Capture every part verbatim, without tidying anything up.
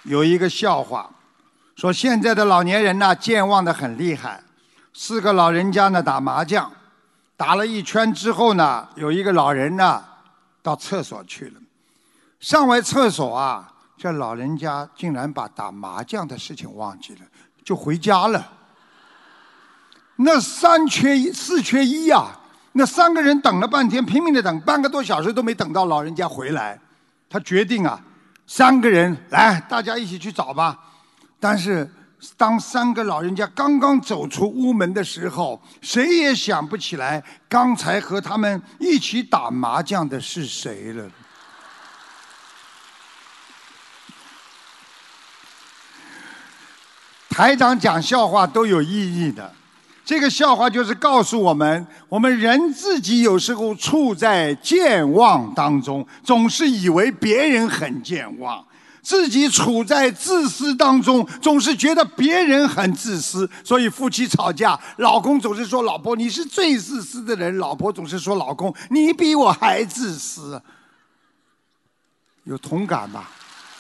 有一个笑话，说现在的老年人呢健忘的很厉害。四个老人家呢打麻将，打了一圈之后呢，有一个老人呢到厕所去了。上完厕所啊，这老人家竟然把打麻将的事情忘记了，就回家了。那三缺一，四缺一啊！那三个人等了半天，拼命的等，半个多小时都没等到老人家回来。他决定啊，三个人来，大家一起去找吧。但是当三个老人家刚刚走出屋门的时候，谁也想不起来刚才和他们一起打麻将的是谁了。台长讲笑话都有意义的，这个笑话就是告诉我们，我们人自己有时候处在健忘当中，总是以为别人很健忘。自己处在自私当中，总是觉得别人很自私，所以夫妻吵架，老公总是说老婆你是最自私的人，老婆总是说老公你比我还自私。有同感吧？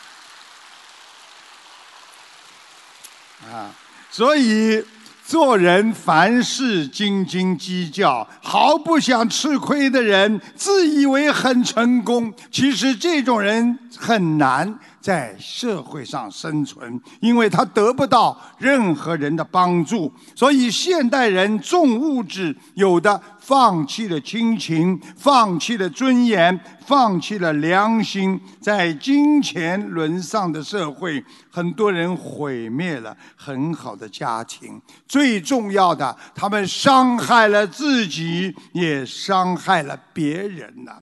啊，所以做人凡事斤斤计较，毫不想吃亏的人，自以为很成功，其实这种人很难在社会上生存，因为他得不到任何人的帮助。所以现代人重物质，有的放弃了亲情，放弃了尊严，放弃了良心，在金钱沦丧的社会，很多人毁灭了很好的家庭。最重要的，他们伤害了自己，也伤害了别人呢。